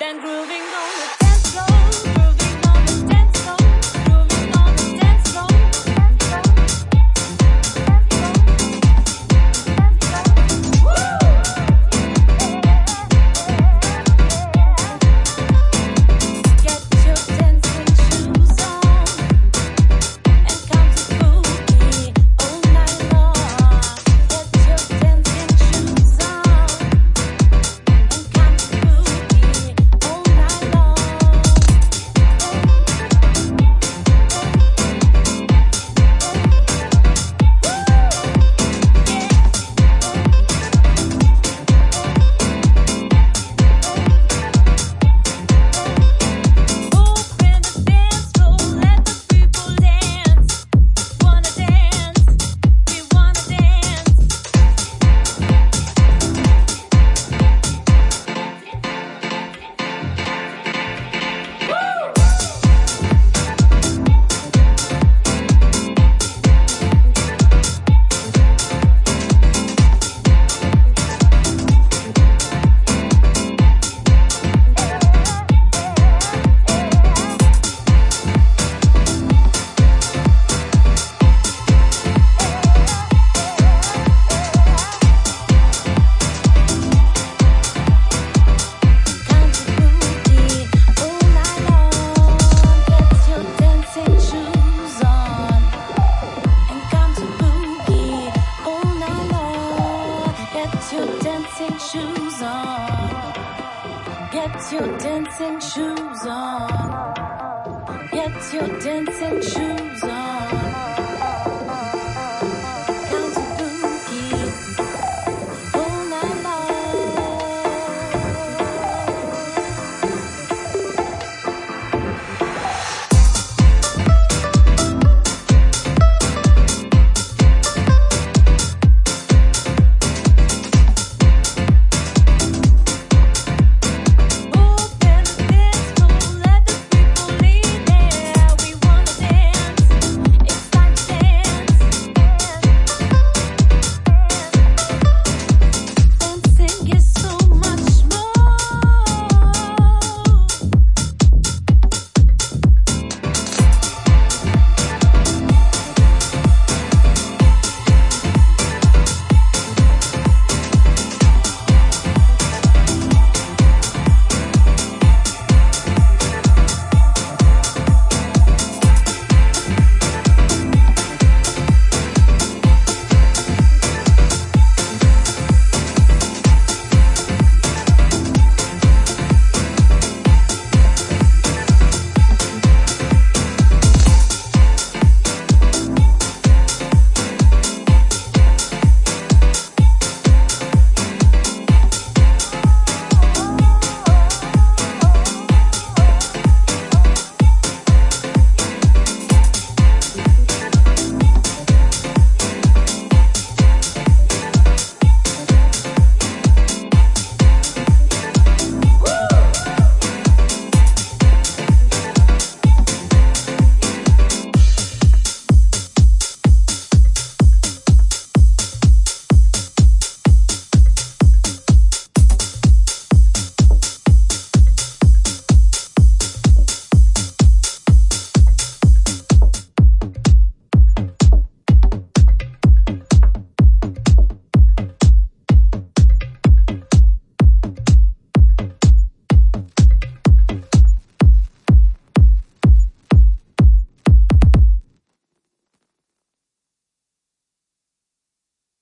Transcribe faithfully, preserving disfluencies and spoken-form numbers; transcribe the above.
Then grooving on the dance floor, grooving on the dance floor, grooving on the dance floor. Get your dancing shoes on and come to boogie all night long. Get your dancing shoes on and come to boogie all night long. Open the dance floor, let the people dance. Wanna dance, we wanna dance. Come to boogie all night long. Get your dancing shoes on and come to boogie all night long. Get your dancing shoes on. Get your dancing shoes on. Get your dancing shoes on.